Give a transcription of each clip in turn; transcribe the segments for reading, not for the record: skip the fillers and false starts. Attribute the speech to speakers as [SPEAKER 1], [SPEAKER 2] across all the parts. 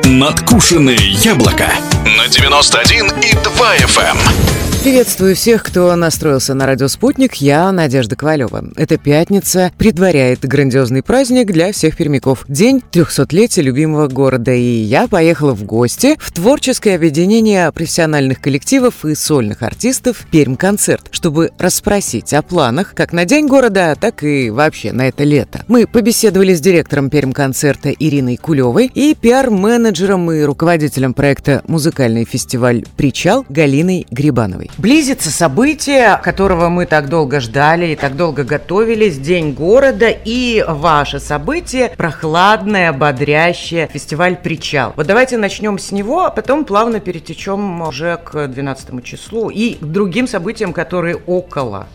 [SPEAKER 1] Надкушенные яблоко на 91,2 FM.
[SPEAKER 2] Приветствую всех, кто настроился на радио «Спутник». Я Надежда Ковалева. Эта пятница предваряет грандиозный праздник для всех пермяков. День 300-летия любимого города. И я поехала в гости в творческое объединение профессиональных коллективов и сольных артистов «Пермконцерт», чтобы расспросить о планах как на День города, так и вообще на это лето. Мы побеседовали с директором Пермконцерта Ириной Кулевой и пиар-менеджером и руководителем проекта «Музыкальный фестиваль Причал» Галиной Грибановой. Близится событие, которого мы так долго ждали и так долго готовились, День города, и ваше событие прохладное, бодрящее, фестиваль «Причал». Вот давайте начнем с него, а потом плавно перетечем уже к 12 числу и к другим событиям, которые около.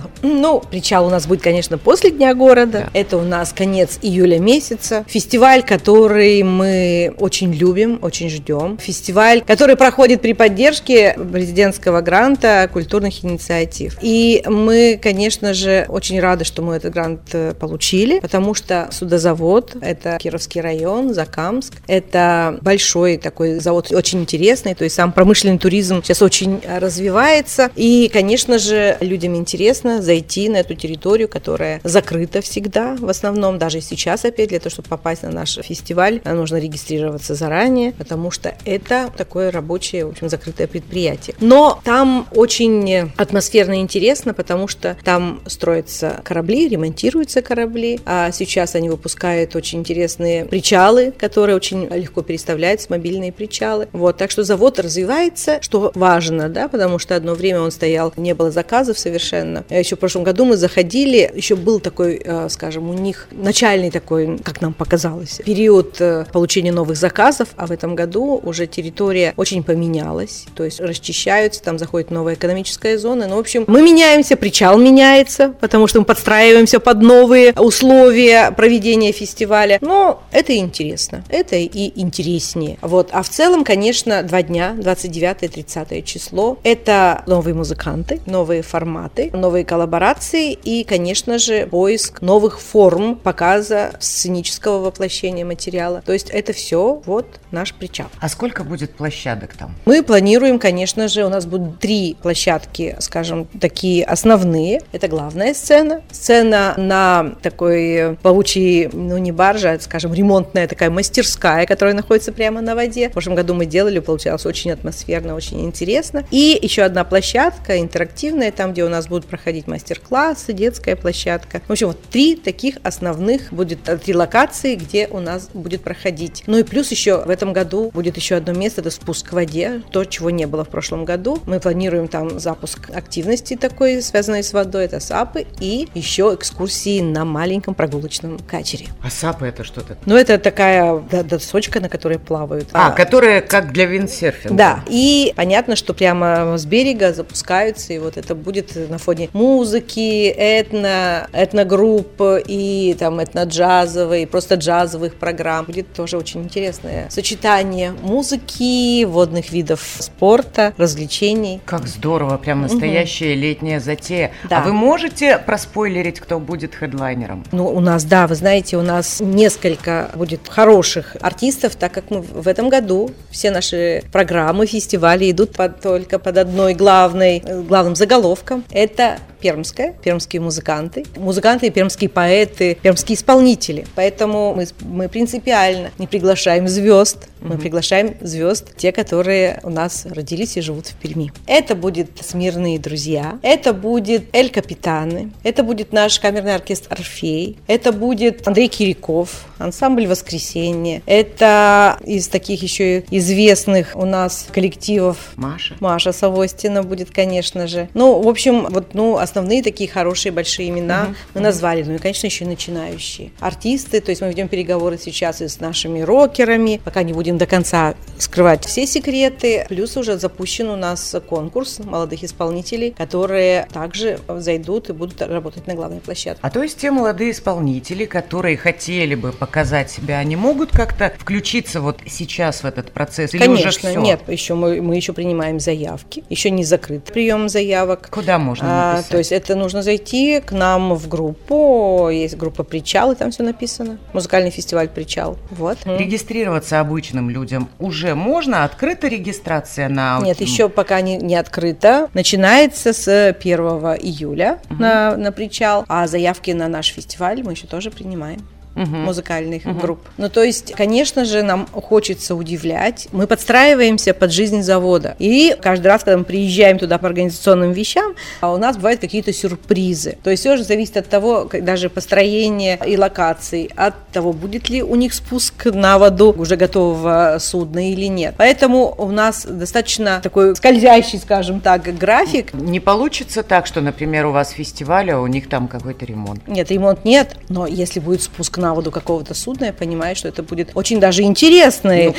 [SPEAKER 3] «Причал» у нас будет, конечно, после Дня города. Да. Это у нас конец июля месяца. Фестиваль, который мы очень любим, очень ждем. Фестиваль, который проходит при поддержке президентского гранта культурных инициатив. И мы, конечно же, очень рады, что мы этот грант получили, потому что судозавод, это Кировский район, Закамск, это большой такой завод, очень интересный, то есть сам промышленный туризм сейчас очень развивается, и, конечно же, людям интересно зайти на эту территорию, которая закрыта всегда, в основном, даже сейчас опять, для того, чтобы попасть на наш фестиваль, нужно регистрироваться заранее, потому что это такое рабочее, в общем, закрытое предприятие. Но там очень атмосферно и интересно, потому что там строятся корабли, ремонтируются корабли, а сейчас они выпускают очень интересные причалы, которые очень легко переставляются, мобильные причалы. Так что завод развивается, что важно, да, потому что одно время он стоял, не было заказов совершенно. Еще в прошлом году мы заходили, еще был такой, скажем, у них начальный такой, как нам показалось, период получения новых заказов, а в этом году уже территория очень поменялась, то есть расчищаются, там заходит новая экономическая зона. В общем, мы меняемся, причал меняется, потому что мы подстраиваемся под новые условия проведения фестиваля. Но это интересно, это и интереснее. А в целом, конечно, 2 дня, 29 и 30 число, это новые музыканты, новые форматы, новые коллаборации и, конечно же, поиск новых форм показа сценического воплощения материала. То есть это все наш причал.
[SPEAKER 2] А сколько будет площадок там?
[SPEAKER 3] Мы планируем, конечно же, у нас будут 3 площадки, скажем, такие основные. Это главная сцена. Сцена на такой плавучей, не баржа, а, скажем, ремонтная такая мастерская, которая находится прямо на воде. В прошлом году мы делали, получалось очень атмосферно, очень интересно. И еще одна площадка интерактивная, там, где у нас будут проходить мастер-классы, детская площадка. В общем, 3 таких основных будет 3 локации, где у нас будет проходить. И плюс еще в этом году будет еще одно место, это спуск к воде, то, чего не было в прошлом году. Мы планируем там запуск активности такой, связанной с водой, это САПы, и еще экскурсии на маленьком прогулочном катере.
[SPEAKER 2] А САПы это что-то?
[SPEAKER 3] Это такая досочка, на которой плавают.
[SPEAKER 2] Которая как для виндсерфинга.
[SPEAKER 3] Да, и понятно, что прямо с берега запускаются, и это будет на фоне музыки, этногрупп и там этноджазовой, просто джазовых программ. Будет тоже очень интересное сочетание музыки, водных видов спорта, развлечений.
[SPEAKER 2] Как здорово, прям настоящая летняя затея.
[SPEAKER 3] Да.
[SPEAKER 2] А вы можете проспойлерить, кто будет хедлайнером?
[SPEAKER 3] У нас, да, вы знаете, у нас несколько будет хороших артистов, так как мы в этом году все наши программы, фестивали идут только под одной главным заголовком. Это пермские музыканты и пермские поэты, пермские исполнители. Поэтому мы принципиально не приглашаем звезд, мы приглашаем звезд, те, которые у нас родились и живут в Перми. Это будет «Смирные друзья», это будет «Эль Капитаны», это будет наш камерный оркестр «Орфей», это будет Андрей Кириков, ансамбль «Воскресенье», это из таких еще известных у нас коллективов Маша Савостина будет, конечно же. В общем, основные такие хорошие большие имена мы назвали. И, конечно, еще и начинающие артисты. То есть мы ведем переговоры сейчас и с нашими рокерами, пока не будем до конца скрывать все секреты. Плюс уже запущен у нас конкурс молодых исполнителей, которые также зайдут и будут работать на главной площадке.
[SPEAKER 2] А то есть те молодые исполнители, которые хотели бы показать себя, они могут как-то включиться сейчас в этот процесс? Или
[SPEAKER 3] конечно,
[SPEAKER 2] уже все?
[SPEAKER 3] Нет, мы еще принимаем заявки. Еще не закрыт прием заявок.
[SPEAKER 2] Куда можно написать?
[SPEAKER 3] есть это нужно зайти к нам в группу, есть группа «Причал», и там все написано. Музыкальный фестиваль «Причал». Вот.
[SPEAKER 2] Регистрироваться обычным людям уже можно? Открыта регистрация на...
[SPEAKER 3] Нет, еще пока не открыто. Начинается с 1 июля на «Причал», а заявки на наш фестиваль мы еще тоже принимаем. Музыкальных групп. Ну, то есть, конечно же, нам хочется удивлять. Мы подстраиваемся под жизнь завода. И каждый раз, когда мы приезжаем туда по организационным вещам, у нас бывают какие-то сюрпризы. То есть, все же зависит от того, даже построения и локаций, от того, будет ли у них спуск на воду уже готового судна или нет. Поэтому у нас достаточно такой скользящий, скажем так, график.
[SPEAKER 2] Не получится так, что, например, у вас фестиваль, а у них там какой-то ремонт?
[SPEAKER 3] Нет, ремонт нет, но если будет спуск на воду какого-то судна, я понимаю, что это будет очень даже интересная,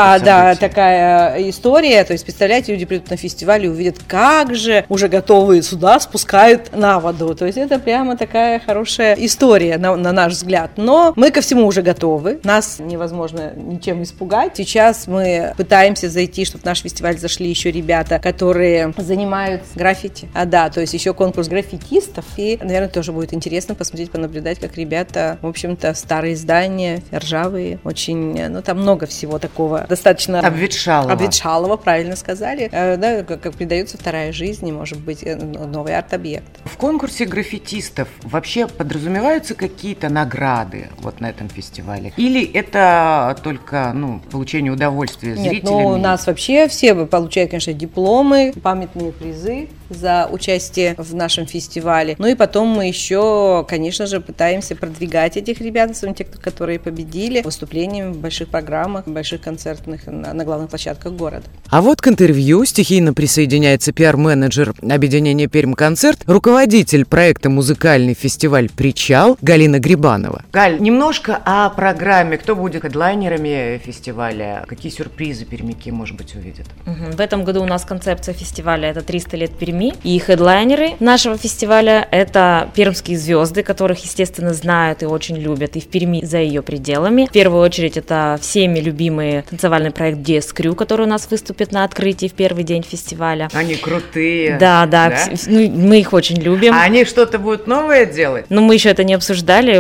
[SPEAKER 3] такая история. То есть, представляете, люди придут на фестиваль и увидят, как же уже готовые суда спускают на воду. То есть, это прямо такая хорошая история, на наш взгляд. Но мы ко всему уже готовы. Нас невозможно ничем испугать. Сейчас мы пытаемся зайти, чтобы в наш фестиваль зашли еще ребята, которые занимаются граффити. То есть, еще конкурс граффитистов. И, наверное, тоже будет интересно посмотреть, понаблюдать, как ребята, в общем-то, старые здания, ржавые, очень, там много всего такого, достаточно... Обветшалого, правильно сказали. Как придается вторая жизнь, и, может быть, новый арт-объект.
[SPEAKER 2] В конкурсе граффитистов вообще подразумеваются какие-то награды вот на этом фестивале? Или это только, получение удовольствия зрителям?
[SPEAKER 3] Нет, у нас вообще все получают, конечно, дипломы, памятные призы за участие в нашем фестивале. Ну и потом мы еще, конечно же, пытаемся продвигать этих ребят, те, которые победили, выступлением в больших программах, больших концертных на главных площадках города.
[SPEAKER 2] А вот к интервью стихийно присоединяется пиар-менеджер объединения «Пермконцерт», руководитель проекта «Музыкальный фестиваль Причал» Галина Грибанова. Галь, немножко о программе. Кто будет хедлайнерами фестиваля? Какие сюрпризы пермяки, может быть, увидят?
[SPEAKER 4] В этом году у нас концепция фестиваля – это 300 лет Перми. И хедлайнеры нашего фестиваля – это пермские звезды, которых, естественно, знают и очень любят и в Перми, за ее пределами. В первую очередь это всеми любимый танцевальный проект DS Crew, который у нас выступит на открытии в первый день фестиваля.
[SPEAKER 2] Они крутые.
[SPEAKER 4] Да? Мы их очень любим.
[SPEAKER 2] А они что-то будут новое делать?
[SPEAKER 4] Но мы еще это не обсуждали.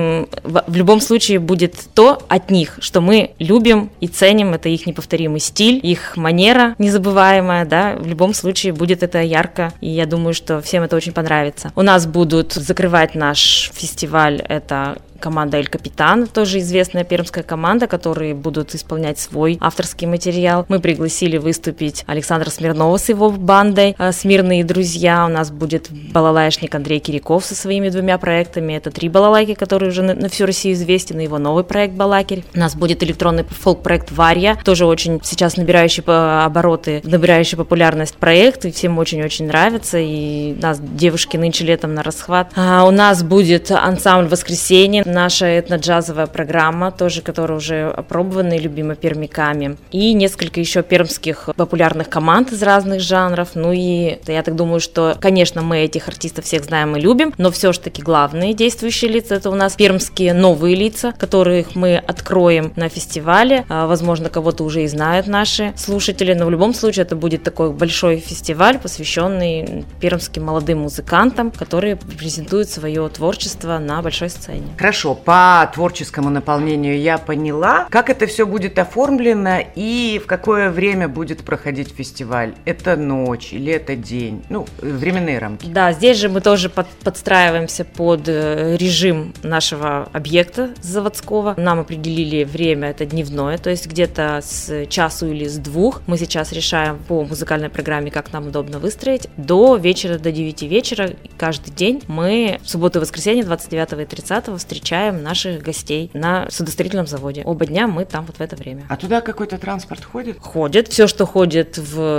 [SPEAKER 4] В любом случае будет то от них, что мы любим и ценим. Это их неповторимый стиль, их манера незабываемая, В любом случае будет это ярко, и я думаю, что всем это очень понравится. У нас будут закрывать наш фестиваль, это команда «Эль Капитан», тоже известная пермская команда, которые будут исполнять свой авторский материал. Мы пригласили выступить Александра Смирнова с его бандой «Смирные друзья». У нас будет балалайшник Андрей Киряков со своими 2 проектами. Это 3 балалайки, которые уже на всю Россию известен, и его новый проект «Балакирь». У нас будет электронный фолк-проект «Варья», тоже очень сейчас набирающий обороты, набирающий популярность проект, и всем очень-очень нравится, и нас девушки нынче летом на расхват. У нас будет ансамбль «Воскресенье», наша этно-джазовая программа, тоже, которая уже опробована и любима пермяками. И несколько еще пермских популярных команд из разных жанров. Ну и я так думаю, что, конечно, мы этих артистов всех знаем и любим, но все-таки главные действующие лица — это у нас пермские новые лица, которых мы откроем на фестивале. Возможно, кого-то уже и знают наши слушатели, но в любом случае это будет такой большой фестиваль, посвященный пермским молодым музыкантам, которые презентуют свое творчество на большой сцене.
[SPEAKER 2] Хорошо, по творческому наполнению я поняла. Как это все будет оформлено и в какое время будет проходить фестиваль? Это ночь или это день? Временные рамки.
[SPEAKER 4] Да, здесь же мы тоже подстраиваемся под режим нашего объекта заводского. Нам определили время, это дневное, то есть где-то с часу или с 2 мы сейчас решаем по музыкальной программе, как нам удобно выстроить, до вечера, до 9 вечера. Каждый день мы в субботу и воскресенье, 29 и 30 встречаем наших гостей на судостроительном заводе. Оба дня мы там вот в это время.
[SPEAKER 2] А туда какой-то транспорт ходит?
[SPEAKER 4] Ходит. Все, что ходит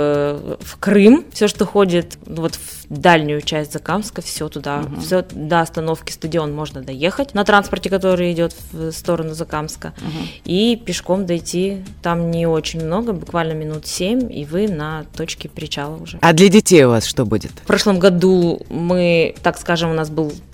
[SPEAKER 4] в Крым, все, что ходит в дальнюю часть Закамска, все туда. Все до остановки стадион можно доехать на транспорте, который идет в сторону Закамска. И пешком дойти там не очень много, буквально минут 7, и вы на точке причала уже.
[SPEAKER 2] А для детей у вас что будет?
[SPEAKER 4] В прошлом году мы, так скажем, у нас был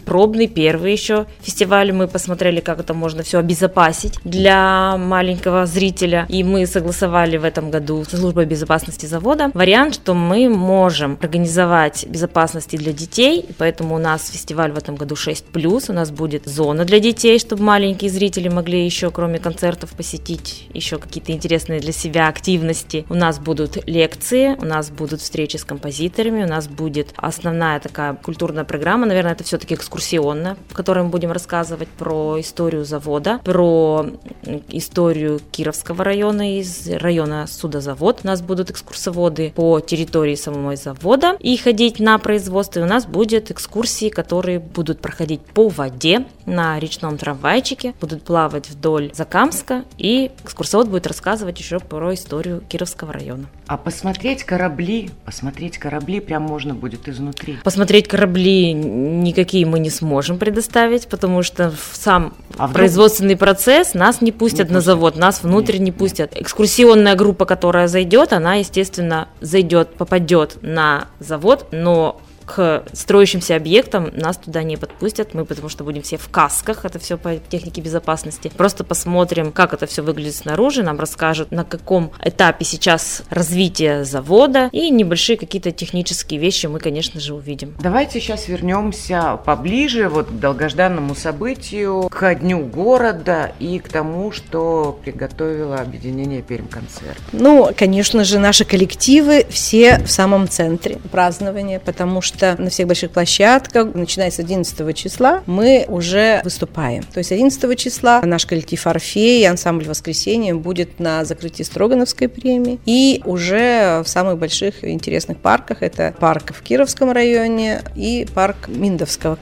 [SPEAKER 4] пробный, первый еще фестиваль. Мы посмотрели, как это можно все обезопасить для маленького зрителя. И мы согласовали в этом году со службой безопасности завода вариант, что мы можем организовать безопасности для детей. И поэтому у нас фестиваль в этом году 6+. У нас будет зона для детей, чтобы маленькие зрители могли еще, кроме концертов, посетить еще какие-то интересные для себя активности. У нас будут лекции, у нас будут встречи с композиторами, у нас будет основная такая культурная программа, наверное, это все-таки экскурсионная, в которой мы будем рассказывать про историю завода, про историю Кировского района, из района Судозавод. У нас будут экскурсоводы по территории самого завода и ходить на производство. И у нас будут экскурсии, которые будут проходить по воде на речном трамвайчике, будут плавать вдоль Закамска, и экскурсовод будет рассказывать еще про историю Кировского района.
[SPEAKER 2] А посмотреть корабли прям можно будет изнутри.
[SPEAKER 4] Посмотреть корабли никакие мы не сможем предоставить, потому что в сам производственный процесс нас не пустят на завод, нас внутрь не пустят. Экскурсионная группа, которая зайдет, она, естественно, попадет на завод, но к строящимся объектам нас туда не подпустят, потому что будем все в касках, это все по технике безопасности. Просто посмотрим, как это все выглядит снаружи, нам расскажут, на каком этапе сейчас развития завода, и небольшие какие-то технические вещи мы, конечно же, увидим.
[SPEAKER 2] Давайте сейчас вернемся поближе к долгожданному событию, к Дню города и к тому, что приготовило объединение Пермконцерт.
[SPEAKER 3] Конечно же, наши коллективы все в самом центре празднования, потому что на всех больших площадках, начиная с 11 числа, мы уже выступаем. То есть 11 числа наш коллектив «Орфей» и ансамбль «Воскресенье» будет на закрытии Строгановской премии. И уже в самых больших интересных парках, это парк в Кировском районе и парк Миндовского.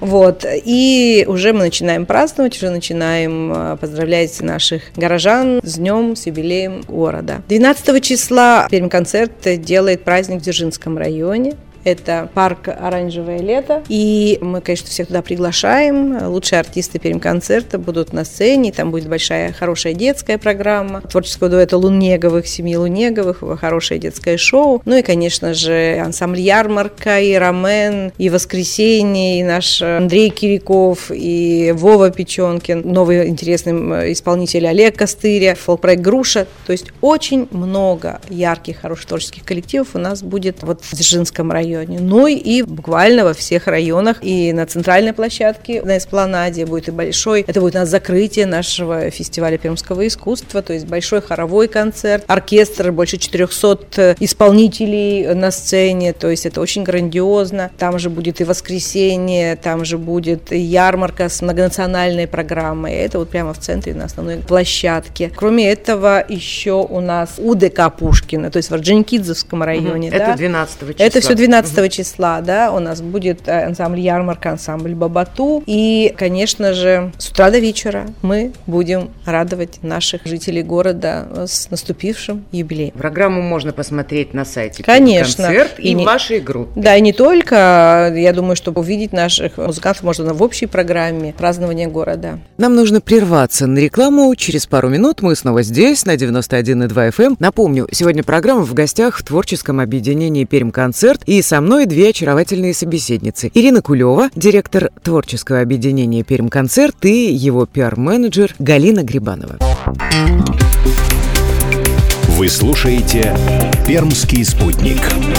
[SPEAKER 3] И уже мы начинаем праздновать, уже начинаем поздравлять наших горожан с днем, с юбилеем города. 12 числа Пермконцерт делает праздник в Дзержинском районе. Это парк «Оранжевое лето». И мы, конечно, всех туда приглашаем. Лучшие артисты Пермконцерта будут на сцене. Там будет большая, хорошая детская программа творческого дуэта Лунеговых, семьи Лунеговых, хорошее детское шоу. И, конечно же, ансамбль «Ярмарка», и «Ромен», и «Воскресенье», и наш Андрей Кириков, и Вова Печенкин, новый интересный исполнитель Олег Костыря, фолк-проект «Груша». То есть очень много ярких, хороших творческих коллективов у нас будет в Дзержинском районе. И буквально во всех районах, и на центральной площадке, на Эспланаде будет и большой, это будет у нас закрытие нашего фестиваля пермского искусства, то есть большой хоровой концерт, оркестр, больше 400 исполнителей на сцене, то есть это очень грандиозно. Там же будет и «Воскресенье», там же будет и ярмарка с многонациональной программой, это прямо в центре на основной площадке. Кроме этого, еще у нас УДК Пушкина, то есть в Орджоникидзевском районе.
[SPEAKER 2] Это 12 числа.
[SPEAKER 3] Это все 12 числа, у нас будет ансамбль «Ярмарка», ансамбль «Бабату». И, конечно же, с утра до вечера мы будем радовать наших жителей города с наступившим юбилеем.
[SPEAKER 2] Программу можно посмотреть на сайте
[SPEAKER 3] Пермконцерт
[SPEAKER 2] и в вашей группе.
[SPEAKER 3] Да, и не только. Я думаю, чтобы увидеть наших музыкантов можно в общей программе празднования города.
[SPEAKER 2] Нам нужно прерваться на рекламу. Через пару минут мы снова здесь, на 91,2 FM. Напомню, сегодня программа в гостях в творческом объединении Пермконцерт. И со мной две очаровательные собеседницы. Ирина Кулева, директор творческого объединения Пермконцерт, и его пиар-менеджер Галина Грибанова.
[SPEAKER 1] Вы слушаете «Пермский спутник».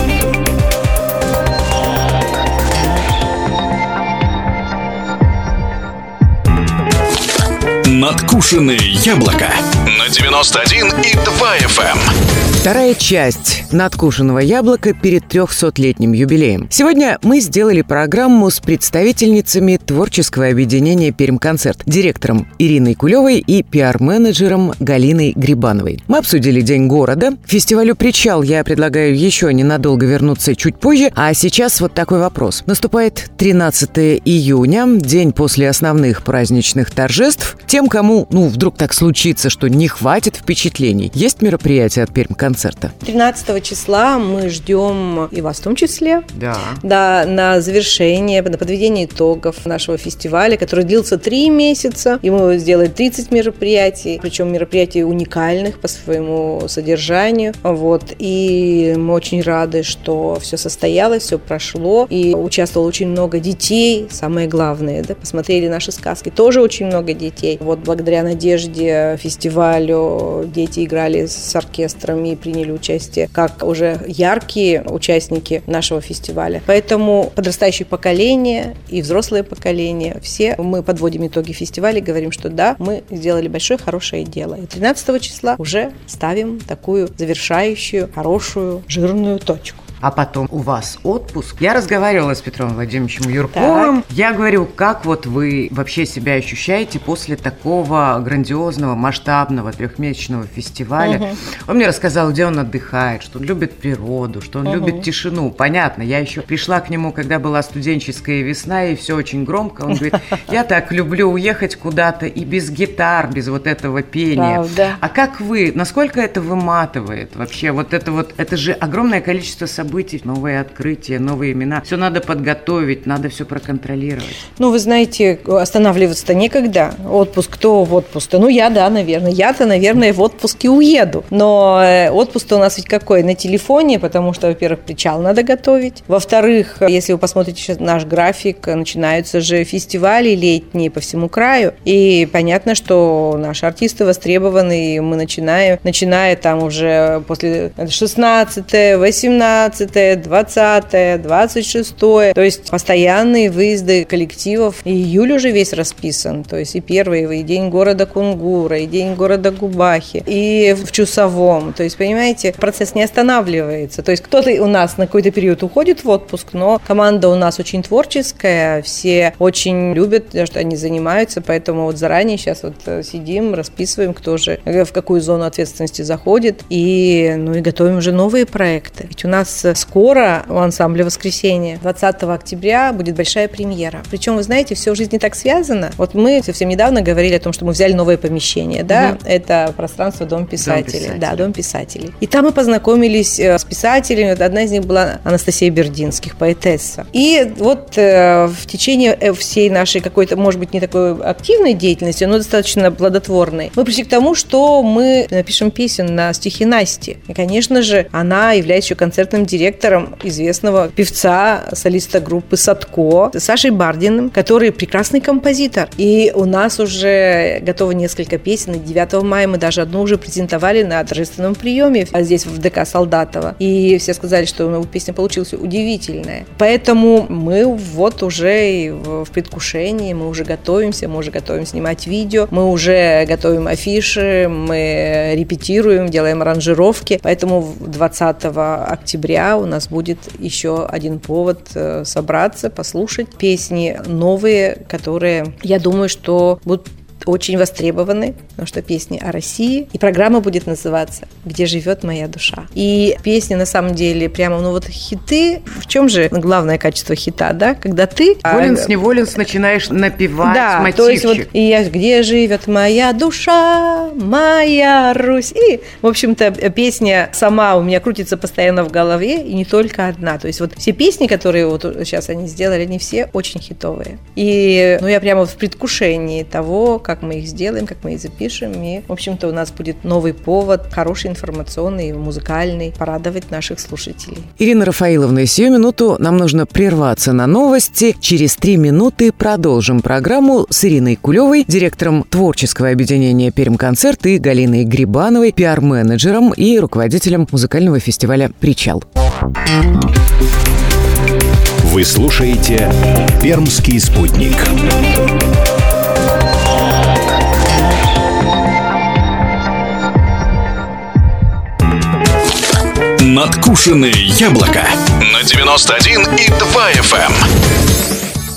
[SPEAKER 1] Надкушенное яблоко на 91,2 FM.
[SPEAKER 2] Вторая часть «Надкушенного яблока» перед 300-летним юбилеем. Сегодня мы сделали программу с представительницами творческого объединения «Пермконцерт», директором Ириной Кулевой и пиар-менеджером Галиной Грибановой. Мы обсудили День города. Фестивалю «Причал» я предлагаю еще ненадолго вернуться чуть позже, а сейчас такой вопрос. Наступает 13 июня, день после основных праздничных торжеств. Тем, кому, вдруг так случится, что не хватит впечатлений, есть мероприятие от Пермконцерта?
[SPEAKER 3] 13 числа мы ждем и вас в том числе.
[SPEAKER 2] Да,
[SPEAKER 3] на завершение, на подведение итогов нашего фестиваля, который длился 3 месяца, и мы сделали 30 мероприятий, причем мероприятий уникальных по своему содержанию. И мы очень рады, что все состоялось, все прошло, и участвовало очень много детей, самое главное, посмотрели наши сказки, тоже очень много детей. Благодаря Надежде фестивалю дети играли с оркестром и приняли участие как уже яркие участники нашего фестиваля. Поэтому подрастающее поколение и взрослое поколение, все мы подводим итоги фестиваля и говорим, что да, мы сделали большое хорошее дело. И 13 числа уже ставим такую завершающую, хорошую, жирную точку.
[SPEAKER 2] А потом у вас отпуск. Я разговаривала с Петром Владимировичем Юрковым. Так. Я говорю, как вы вообще себя ощущаете после такого грандиозного, масштабного 3-месячного фестиваля? Угу. Он мне рассказал, где он отдыхает, что он любит природу, что он любит тишину. Понятно, я еще пришла к нему, когда была студенческая весна, и все очень громко. Он говорит, я так люблю уехать куда-то и без гитар, без этого пения. Правда. А как вы, насколько это выматывает вообще? Это же огромное количество событий, новые открытия, новые имена. Все надо подготовить, надо все проконтролировать.
[SPEAKER 3] Вы знаете, останавливаться-то некогда. Отпуск, кто в отпуск-то? Наверное. Я-то, наверное, в отпуске уеду. Но отпуск-то у нас ведь какой? На телефоне, потому что, во-первых, причал надо готовить. Во-вторых, если вы посмотрите сейчас наш график, начинаются же фестивали летние по всему краю. И понятно, что наши артисты востребованы, и мы начиная там уже после 16, 18, 20, 26. То есть постоянные выезды коллективов. И июль уже весь расписан. То есть и первый, и день города Кунгура, и день города Губахи, и в Чусовом. То есть, понимаете, процесс не останавливается. То есть кто-то у нас на какой-то период уходит в отпуск, но команда у нас очень творческая, все очень любят, что они занимаются, поэтому заранее сейчас сидим, расписываем, кто же в какую зону ответственности заходит, и готовим уже новые проекты. Ведь у нас скоро у ансамбля «Воскресенье» 20 октября будет большая премьера. Причем, вы знаете, все в жизни так связано. Мы совсем недавно говорили о том, что мы взяли новое помещение, это пространство Дом писателей. Дом писателей. И там мы познакомились с писателями. Одна из них была Анастасия Бердинских, поэтесса. И в течение всей нашей какой-то, может быть, не такой активной деятельности, но достаточно плодотворной, мы пришли к тому, что мы напишем песен на стихи Насти. И, конечно же, она является еще концертным директором известного певца, солиста группы «Садко» Сашей Бардиным, который прекрасный композитор. И у нас уже готово несколько песен. И 9 мая мы даже одну уже презентовали на торжественном приеме здесь, в ДК Солдатова. И все сказали, что песня получилась удивительная. Поэтому мы уже и в предвкушении, мы уже готовим снимать видео, мы уже готовим афиши, мы репетируем, делаем аранжировки. Поэтому 20 октября у нас будет еще один повод собраться, послушать песни новые, которые, я думаю, что будут очень востребованы, потому что песни о России. И программа будет называться «Где живет моя душа». И песни, на самом деле, прямо, хиты. В чем же главное качество хита, да? Когда ты...
[SPEAKER 2] Воленс начинаешь напевать мотивчик.
[SPEAKER 3] То есть «Где живет моя душа, моя Русь». И, в общем-то, песня сама у меня крутится постоянно в голове, и не только одна. То есть все песни, которые сейчас они сделали, они все очень хитовые. И я прямо в предвкушении того, как мы их сделаем, как мы их запишем. И, в общем-то, у нас будет новый повод, хороший, информационный, музыкальный, порадовать наших слушателей.
[SPEAKER 2] Ирина Рафаиловна, сию минуту нам нужно прерваться на новости. Через 3 минуты продолжим программу с Ириной Кулевой, директором творческого объединения «Пермконцерт», и Галиной Грибановой, пиар-менеджером и руководителем музыкального фестиваля «Причал».
[SPEAKER 1] Вы слушаете «Пермский спутник». Надкушенные яблоко на 91,2 FM.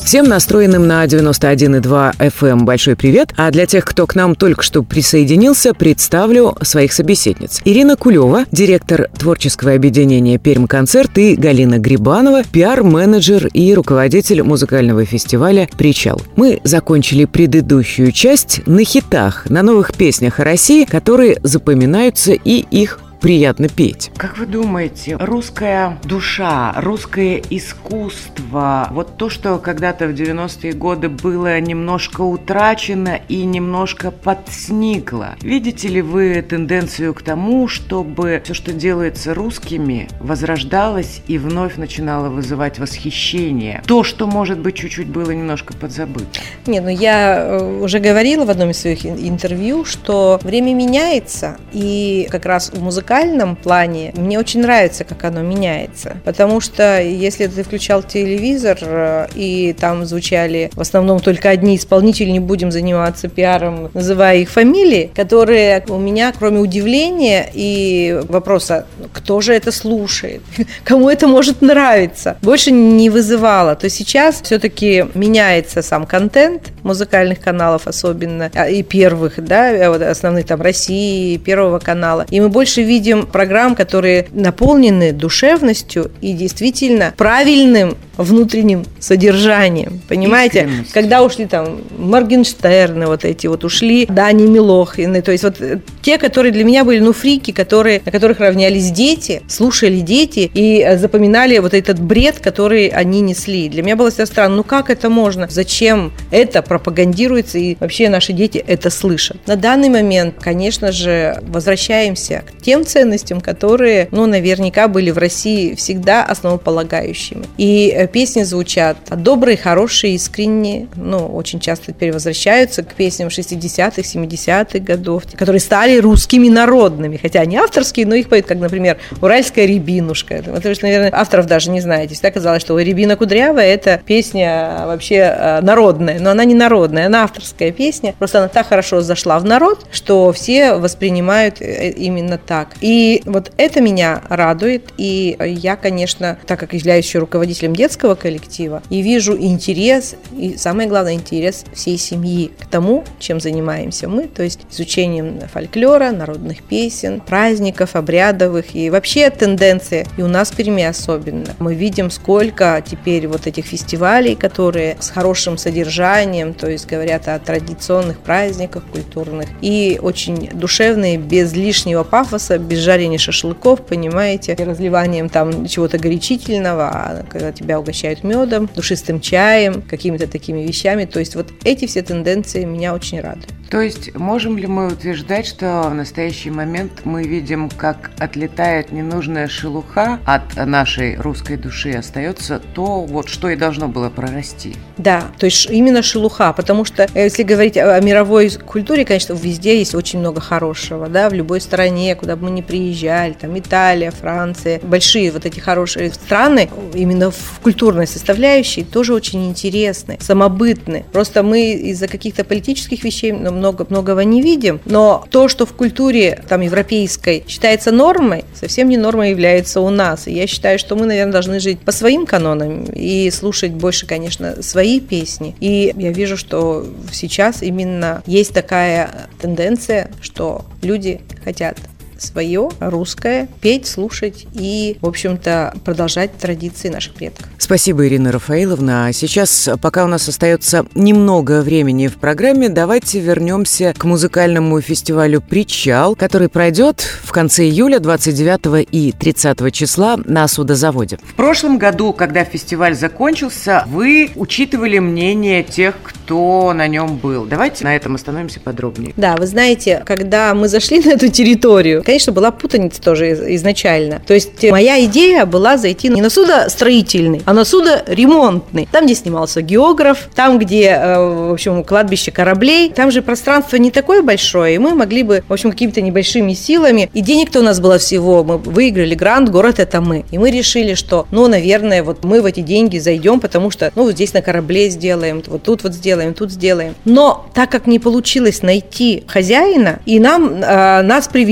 [SPEAKER 2] Всем настроенным на 91,2 FM большой привет. А для тех, кто к нам только что присоединился, представлю своих собеседниц. Ирина Кулева, директор творческого объединения «Пермконцерт», и Галина Грибанова, пиар-менеджер и руководитель музыкального фестиваля «Причал». Мы закончили предыдущую часть на хитах, на новых песнях о России, которые запоминаются и их приятно петь. Как вы думаете, русская душа, русское искусство, вот то, что когда-то в 90-е годы было немножко утрачено и немножко подсникло, видите ли вы тенденцию к тому, чтобы все, что делается русскими, возрождалось и вновь начинало вызывать восхищение? То, что, может быть, чуть-чуть было немножко подзабыто.
[SPEAKER 3] Нет, я уже говорила в одном из своих интервью, что время меняется, и как раз в музыкальном плане мне очень нравится, как оно меняется. Потому что если ты включал телевизор, и там звучали в основном только одни исполнители, не будем заниматься пиаром, называя их фамилии, которые у меня, кроме удивления и вопроса, кто же это слушает, кому это может нравиться, больше не вызывало. То есть сейчас все-таки меняется сам контент музыкальных каналов, особенно, и первых, да, вот основных там России, Первого канала. И мы больше видим программ, которые наполнены душевностью и действительно правильным внутренним содержанием. Понимаете? Когда ушли там Моргенштерны, вот эти вот ушли, Дани Милохины, то есть вот те, которые для меня были, фрики, на которых равнялись дети, слушали дети и запоминали вот этот бред, который они несли. Для меня было всегда странно, как это можно? Зачем это пропагандируется и вообще наши дети это слышат? На данный момент, конечно же, возвращаемся к тем ценностям, которые, наверняка были в России всегда основополагающими. И песни звучат добрые, хорошие, искренние, очень часто теперь возвращаются к песням 60-х, 70-х годов, которые стали русскими народными, хотя они авторские, но их поют, как, например, «Уральская рябинушка». Вы, наверное, авторов даже не знаете. Всегда казалось, что «Рябина кудрявая» — это песня вообще народная, но она не народная, она авторская песня, просто она так хорошо зашла в народ, что все воспринимают именно так. И вот это меня радует, и я, конечно, так как являюсь еще руководителем детского коллектива, и вижу интерес, и самое главное, интерес всей семьи к тому, чем занимаемся мы, то есть изучением фольклора, народных песен, праздников, обрядовых, и вообще тенденции, и у нас в Перми особенно. Мы видим, сколько теперь вот этих фестивалей, которые с хорошим содержанием, то есть говорят о традиционных праздниках культурных, и очень душевные, без лишнего пафоса, без жарения шашлыков, понимаете, и разливанием там чего-то горячительного, а когда тебя угощают медом, душистым чаем, какими-то такими вещами. То есть вот эти все тенденции меня очень радуют.
[SPEAKER 2] То есть можем ли мы утверждать, что в настоящий момент мы видим, как отлетает ненужная шелуха от нашей русской души, остается то, вот что и должно было прорасти?
[SPEAKER 3] Да, то есть именно шелуха, потому что если говорить о мировой культуре, конечно, везде есть очень много хорошего, да, в любой стране, куда бы мы ни приезжали, там Италия, Франция, большие вот эти хорошие страны, именно в культурной составляющей, тоже очень интересны, самобытны. Просто мы из-за каких-то политических вещей многого не видим, но то, что в культуре там европейской считается нормой, совсем не нормой является у нас. И я считаю, что мы, наверное, должны жить по своим канонам и слушать больше, конечно, свои песни. И я вижу, что сейчас именно есть такая тенденция, что люди хотят свое, русское, петь, слушать и, в общем-то, продолжать традиции наших предков.
[SPEAKER 2] Спасибо, Ирина Рафаиловна. А сейчас, пока у нас остается немного времени в программе, давайте вернемся к музыкальному фестивалю «Причал», который пройдет в конце июля, 29 и 30 числа на Судозаводе. В прошлом году, когда фестиваль закончился, вы учитывали мнение тех, кто на нем был. Давайте на этом остановимся подробнее.
[SPEAKER 3] Да, вы знаете, когда мы зашли на эту территорию, конечно, была путаница тоже изначально. То есть моя идея была зайти не на судостроительный, а на судоремонтный. Там, где снимался географ, там, где, в общем, кладбище кораблей. Там же пространство не такое большое, и мы могли бы, в общем, какими-то небольшими силами. И денег-то у нас было всего. Мы выиграли грант «Город – это мы». И мы решили, что, наверное, вот мы в эти деньги зайдем, потому что, вот здесь на корабле сделаем, вот тут вот сделаем, тут сделаем. Но так как не получилось найти хозяина, и нас привели на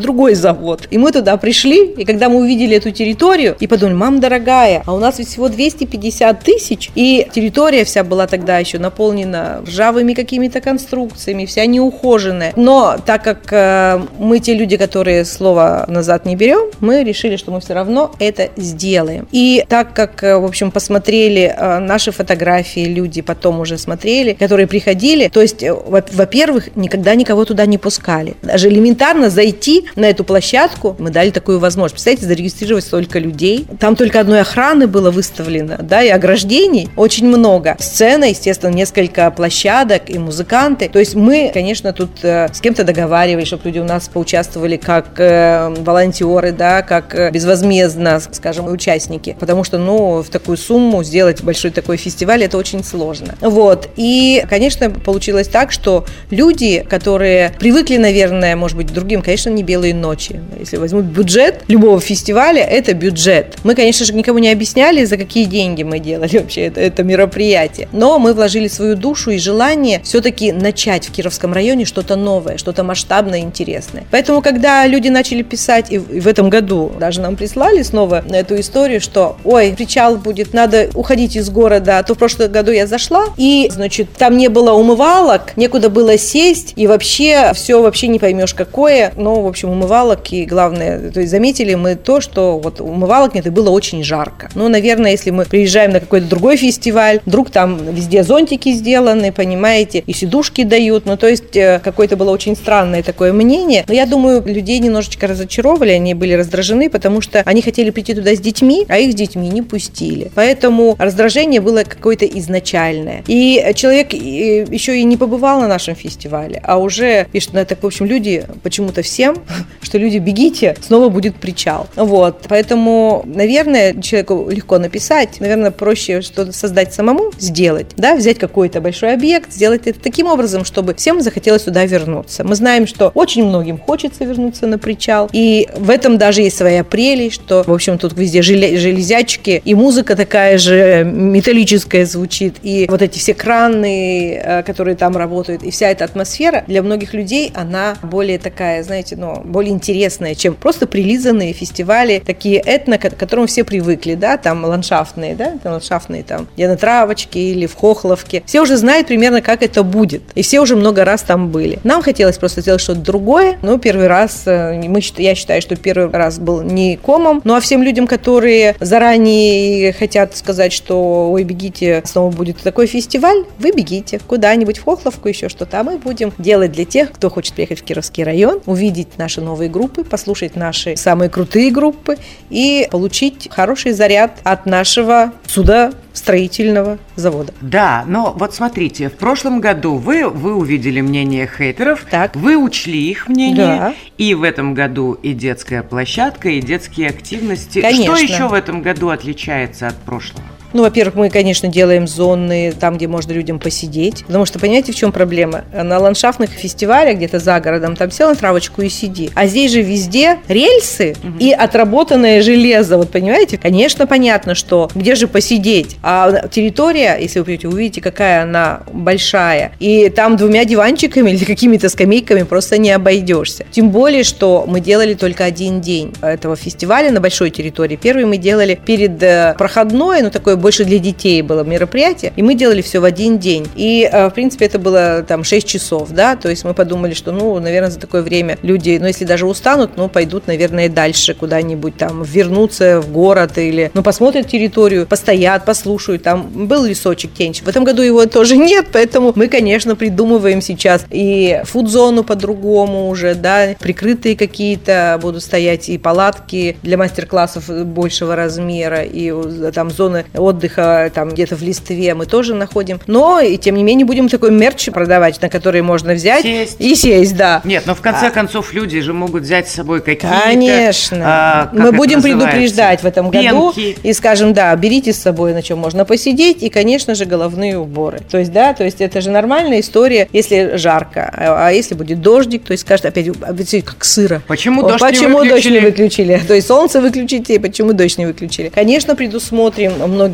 [SPEAKER 3] другой завод. И мы туда пришли, и когда мы увидели эту территорию, и подумали, мама дорогая, а у нас ведь всего 250 тысяч, и территория вся была тогда еще наполнена ржавыми какими-то конструкциями, вся неухоженная. Но так как мы те люди, которые слово назад не берем, мы решили, что мы все равно это сделаем. И так как, в общем, посмотрели наши фотографии, люди потом уже смотрели, которые приходили, то есть, во-первых, никогда никого туда не пускали. Даже элементарно зайти на эту площадку, мы дали такую возможность. Представляете, зарегистрировать столько людей. Там только одной охраны было выставлено, да, и ограждений очень много. Сцена, естественно, несколько площадок и музыканты. То есть мы, конечно, тут с кем-то договаривались, чтобы люди у нас поучаствовали как волонтеры, да, как безвозмездно, скажем, участники. Потому что, в такую сумму сделать большой такой фестиваль, это очень сложно. Вот. И, конечно, получилось так, что люди, которые привыкли, наверное, может быть, другим, конечно, не белые ночи. Если возьмут бюджет любого фестиваля, это бюджет. Мы, конечно же, никому не объясняли, за какие деньги мы делали вообще это мероприятие. Но мы вложили свою душу и желание все-таки начать в Кировском районе что-то новое, что-то масштабное и интересное. Поэтому, когда люди начали писать, и в этом году даже нам прислали снова эту историю, что, ой, причал будет, надо уходить из города, а то в прошлом году я зашла, и, значит, там не было умывалок, некуда было сесть, и вообще все вообще не поймешь какое, но, в общем, умывалок, и главное, то есть заметили мы то, что вот умывалок нет, и было очень жарко. Ну, наверное, если мы приезжаем на какой-то другой фестиваль, вдруг там везде зонтики сделаны, понимаете, и сидушки дают, то есть какое-то было очень странное такое мнение, но я думаю, людей немножечко разочаровали, они были раздражены, потому что они хотели прийти туда с детьми, а их с детьми не пустили. Поэтому раздражение было какое-то изначальное. И человек еще и не побывал на нашем фестивале, а уже пишет, это, в общем, люди почему-то всем, что люди, бегите, снова будет причал. Вот. Поэтому, наверное, человеку легко написать, наверное, проще что-то создать самому, сделать, да, взять какой-то большой объект, сделать это таким образом, чтобы всем захотелось туда вернуться. Мы знаем, что очень многим хочется вернуться на причал, и в этом даже есть своя прелесть, что, в общем, тут везде железячки, и музыка такая же металлическая звучит, и вот эти все краны, которые там работают, и вся эта атмосфера для многих людей, она более такая, знаете, более интересная, чем просто прилизанные фестивали, такие этно, к которым все привыкли, да, там ландшафтные, там, где на травочке или в Хохловке. Все уже знают примерно, как это будет, и все уже много раз там были. Нам хотелось просто сделать что-то другое, первый раз, я считаю, что первый раз был не комом, а всем людям, которые заранее хотят сказать, что, ой, бегите, снова будет такой фестиваль, вы бегите куда-нибудь в Хохловку, еще что-то, а мы будем делать для тех, кто хочет приехать в Кировский район, увидеть наши новые группы, послушать наши самые крутые группы и получить хороший заряд от нашего судостроительного завода.
[SPEAKER 2] Да, но вот смотрите, в прошлом году вы увидели мнение хейтеров,
[SPEAKER 3] так.
[SPEAKER 2] Вы учли их мнение,
[SPEAKER 3] да.
[SPEAKER 2] И в этом году и детская площадка, и детские активности.
[SPEAKER 3] Конечно.
[SPEAKER 2] Что еще в этом году отличается от прошлого?
[SPEAKER 3] Во-первых, мы, конечно, делаем зоны там, где можно людям посидеть. Потому что, понимаете, в чем проблема? На ландшафтных фестивалях где-то за городом там сел на травочку и сиди. А здесь же везде рельсы и отработанное железо. Вот понимаете? Конечно, понятно, что где же посидеть. А территория, если вы придете, увидите, какая она большая. И там 2 диванчиками или какими-то скамейками просто не обойдешься. Тем более, что мы делали только 1 день этого фестиваля на большой территории. Первый мы делали перед проходной, такое больше для детей было мероприятие, и мы делали все в 1 день. И, в принципе, это было там 6 часов, да, то есть мы подумали, что, наверное, за такое время люди, если даже устанут, пойдут, наверное, дальше куда-нибудь там, вернутся в город или, посмотрят территорию, постоят, послушают, там был лесочек тенч. В этом году его тоже нет, поэтому мы, конечно, придумываем сейчас и фуд-зону по-другому уже, да, прикрытые какие-то будут стоять и палатки для мастер-классов большего размера, и там зоны отдыха там где-то в Листве мы тоже находим. Но, и тем не менее, будем такой мерч продавать, на который можно взять и сесть, да.
[SPEAKER 2] Нет, но в конце концов люди же могут взять с собой какие-то...
[SPEAKER 3] Конечно. Мы будем предупреждать в этом году и скажем, да, берите с собой, на чем можно посидеть, и, конечно же, головные уборы. То есть, да, это же нормальная история, если жарко. А если будет дождик, то есть скажет опять как сыро.
[SPEAKER 2] Почему дождь не выключили?
[SPEAKER 3] То есть солнце выключите, почему дождь не выключили? Конечно, предусмотрим многие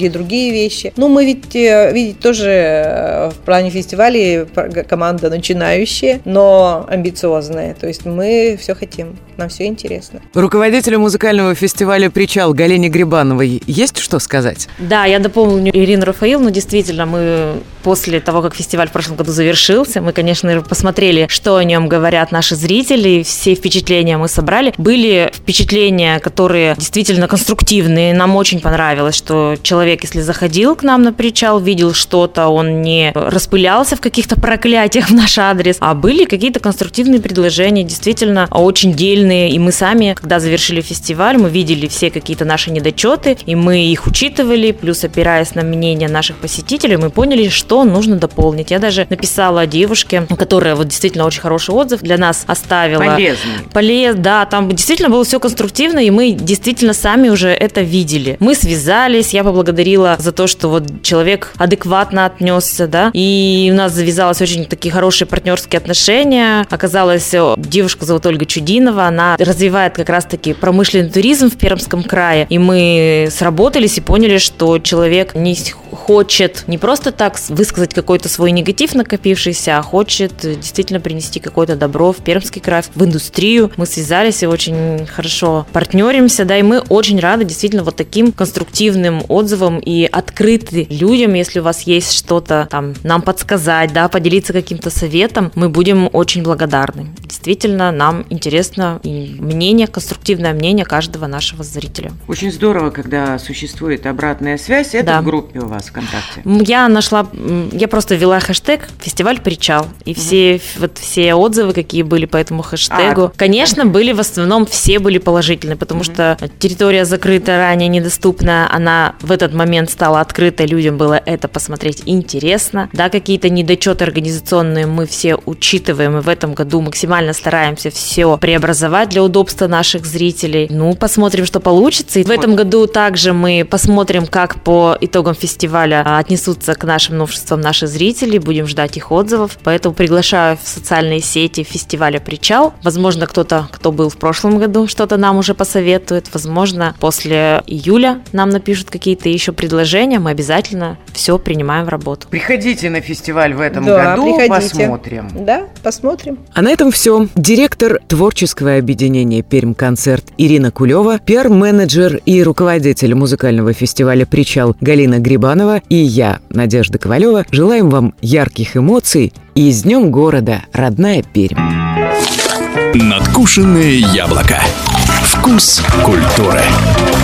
[SPEAKER 3] многие другие вещи. Но мы ведь, видите, тоже в плане фестивалей команда начинающая, но амбициозная. То есть мы все хотим, нам все интересно.
[SPEAKER 2] Руководителю музыкального фестиваля «Причал» Галине Грибановой есть что сказать?
[SPEAKER 4] Да, я дополню Ирину Рафаиловну. Действительно, мы после того, как фестиваль в прошлом году завершился, мы, конечно, посмотрели, что о нем говорят наши зрители, все впечатления мы собрали. Были впечатления, которые действительно конструктивные. Нам очень понравилось, что человек, если заходил к нам на «Причал», видел что-то, он не распылялся в каких-то проклятиях в наш адрес, а были какие-то конструктивные предложения, действительно очень дельные. И мы сами, когда завершили фестиваль, мы видели все какие-то наши недочеты, и мы их учитывали, плюс опираясь на мнение наших посетителей, мы поняли, что нужно дополнить. Я даже написала девушке, которая вот действительно очень хороший отзыв для нас оставила. Полезный. Да, там действительно было все конструктивно, и мы действительно сами уже это видели. Мы связались, я поблагодарила за то, что вот человек адекватно отнесся, да, и у нас завязалось очень такие хорошие партнерские отношения. Оказалось, девушка зовут Ольга Чудинова, она развивает как раз-таки промышленный туризм в Пермском крае, и мы сработались и поняли, что человек не хочет не просто так высказать какой-то свой негатив накопившийся, а хочет действительно принести какое-то добро в Пермский край, в индустрию. Мы связались и очень хорошо партнеримся, да, и мы очень рады действительно вот таким конструктивным отзывам и открыты людям. Если у вас есть что-то там нам подсказать, да, поделиться каким-то советом, мы будем очень благодарны. Действительно, нам интересно и мнение, конструктивное мнение каждого нашего зрителя.
[SPEAKER 2] Очень здорово, когда существует обратная связь. Это в группе у вас ВКонтакте?
[SPEAKER 4] Я просто ввела хэштег «Фестиваль Причал», и все отзывы, какие были по этому хэштегу, конечно, были в основном все были положительные, потому что территория закрыта, ранее недоступная, она в этот момент стала открытой, людям было это посмотреть интересно. Да, какие-то недочеты организационные мы все учитываем, и в этом году максимально стараемся все преобразовать для удобства наших зрителей. Посмотрим, что получится. И в этом году также мы посмотрим, как по итогам фестиваля отнесутся к нашим новшествам наши зрители, будем ждать их отзывов, поэтому приглашаю в социальные сети фестиваля «Причал». Возможно, кто-то, кто был в прошлом году, что-то нам уже посоветует, возможно, после июля нам напишут какие-то еще предложения, мы обязательно все принимаем в работу.
[SPEAKER 2] Приходите на фестиваль в этом году, посмотрим.
[SPEAKER 3] Да, посмотрим.
[SPEAKER 2] А на этом все. Директор творческого объединения «Пермконцерт» Ирина Кулева, пиар-менеджер и руководитель музыкального фестиваля «Причал» Галина Грибанова и я, Надежда Ковалева, желаем вам ярких эмоций и с Днем города, родная Пермь.
[SPEAKER 1] Надкушенное яблоко. Вкус культуры.